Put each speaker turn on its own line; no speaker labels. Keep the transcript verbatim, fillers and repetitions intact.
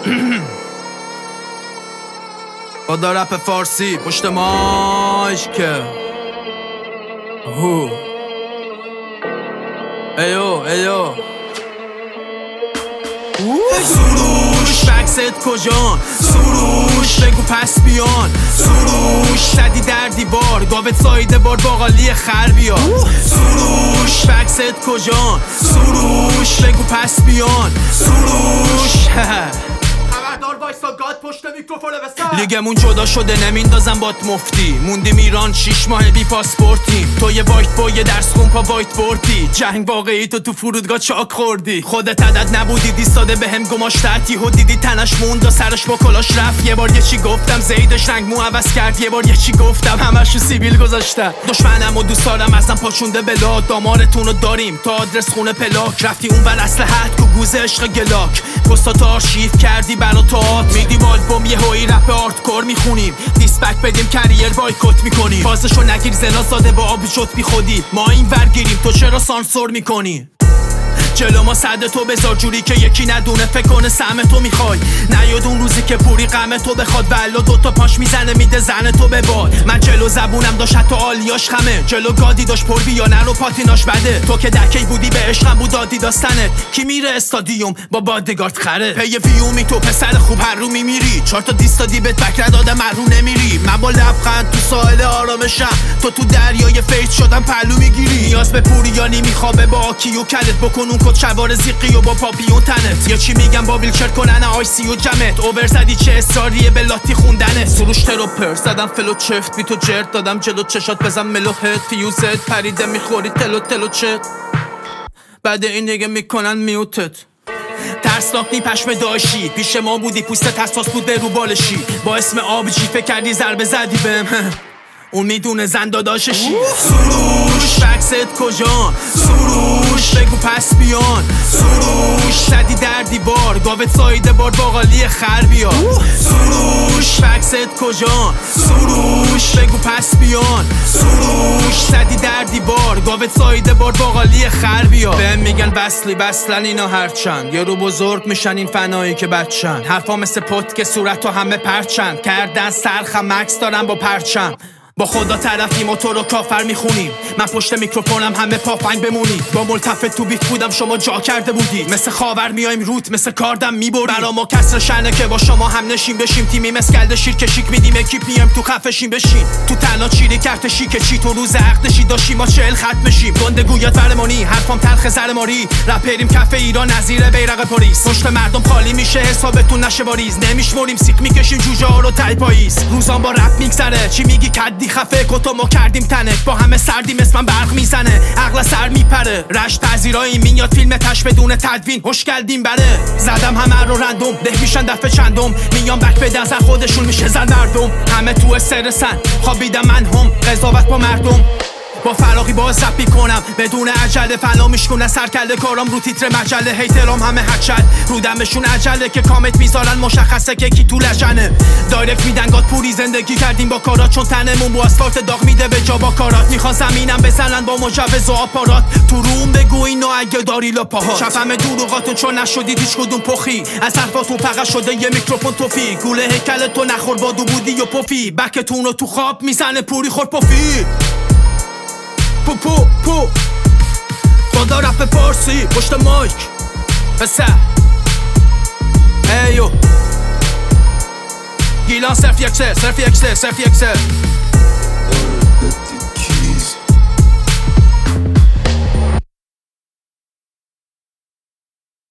خدا رپ فارسی پشت مایک که هو ایو ایو سروش بکست کجان سروش بگو پس بیان سروش زدی در دیوار گاوت سایده بار باقالی خر بیا سروش بکست کجان سروش بگو پس بیان سروش خبردار وایسا گاد پشت میکروفون بسر لیگمون جدا شده نمیندازم بات مفتی موندیم ایران شیش ماه بی پاسپورتیم تو یه وایت با یه درس خون پا وایت بورتی جنگ واقعی تو تو فرودگاه چاک خوردی خودت عدد نبودی دیستاده به هم گماشتتی و دیدی تنش موند و سرش با کلاش رفت یه بار یه چی گفتم زیدش رنگ مو عوض کرد یه بار یه چی گفتم همشو سیبیل گذاشتم دشمنم و دوست دارم ازم پاچونده بلا دامارتونو داریم تا آدرس خونه پلاک رفتی اون ور اصل حد کو گوزه عشق گلاک پستاتو آرشیو کردی برا تئاتر میدیم آلبوم یه هوی رپ آرتکور میخونیم دیسپک بدیم کریر بایکوت میکنیم فازشو نگیر زنا زاده با آب شد بی خودی ما این ور گیریم تو چرا سانسور میکنی جلو ما صد تو بذار جوری که یکی ندونه فکر کنه سهم تو میخوای نیاد اون روزی که پوری غم تو بخواد ولو دوتا پاش میزنه میده زن تو به باد من جلو زبونم داشت حتی آلیاش خمه جلو گادی داشت پر بیا نرو پاتیناش بده تو که دکی بودی به عشقم بود دادی داستنت کی میره استادیوم با بادگارد خره پی ویومی تو پسر خوب هر رو میمیری چهار تا دیستادی بهت بکر داده من رو نمیری من با لبخند تو ساحل آرامشم تو تو دریای فیض شدم پلو میگیری نیاز به پوریانی میخوابه با آکیو کلت بکن کد شوار زیقی و با پاپیون تنت یا چی میگم با ویلچر کنن آی سی و جمت اوور زدی چه اصراریه به لاتی خوندنه سروش تروپر زدم فلو چفت بی تو جرد دادم جلو چشات بزن ملوهت فیوزت پریده میخوری تلو تلو چت بعد این دیگه میکنن میوتت ترسناک نی پشم داشی پیش ما بودی پوستت حساس بود به رو بالشی با اسم آبجی فکر کردی ضربه زدی بهم اون میدونه زن داداششی سروش بکست کجان سروش بگو پس بیان سروش زدی در دیوار گاوت سایده بار باقالی خر بیا سروش بکست کجان سروش بگو پس بیان سروش زدی در دیوار گاوت سایده بار باقالی خر بیا بهم میگن وصلی وصلن اینا هرچند یه رو بزرگ میشن این فنایی که بچن حرفا مثل پت که صورت و همه پرچند کردن سرخم مکس دارم با پرچم با خدا طرفیم و تو رو کافر میخونیم من پشت میکروفونم همه پافنگ بمونید با ملتفت تو بیت بودم شما جا کرده بودید مثل خاور میایم روت مثل کاردم میبرید برا ما کسر شنه که با شما هم نشیم بشیم تیمی مسکلد شیر که شیک میدیم اکیپ میایم تو خفشیم بشین تو تنها چیری کرت شیک چی تو روز عقدشی داشتیم ما چهل خط بشیم گنده گویات ورمانی حرفام تلخ زرماری رپریم کف ایران نظیر بیرق پاریس پشت مردم خالی میشه حسابتون نشه باریز نمیشمریم سیک میکشیم جوجه ها رو تای پاییز روزام با رپ میگذره چی میگی کدی خفه کتو ما کردیم تنک با همه سردیم اسمم برق میزنه عقل سر میپره رشت پذیرایی میاد فیلم تش بدون تدوین هوش کردیم بره زدم همه رو رندوم ده میشن دفعه چندم میان بک به نظر خودشون میشه زن مردم همه تو استرسن خوابیدم من هم قضاوت با مردم با فراقی باز رپی کنم بدون عجله فنا میشکنه سرکله کارام رو تیتر مجله هیترام همه حچل رو دمشون عجله که کامت میذارن مشخصه که کی تو لجنه دایرکت میدن گاد پوری زندگی کردیم با کارات چون تنمون با اسفالت داغ میده به جا با کارات میخوان زمینم بزنن با مجوز و آپارات تو روم بگو اینو اگه داری لاپاهات شفم دروغاتون چون نشدید هیچ کدوم پخی از حرفاتون فقط شده یه میکروفون توفی گوله هیکل تو نخور بادو بودی و پفی بکتون رو تو خواب میزنه پوری خور پفی پو پو پو خدا رپ فارسی پشت مایک پسر ایو گیلان صرف یک سر صرف یک سر صرف یک سر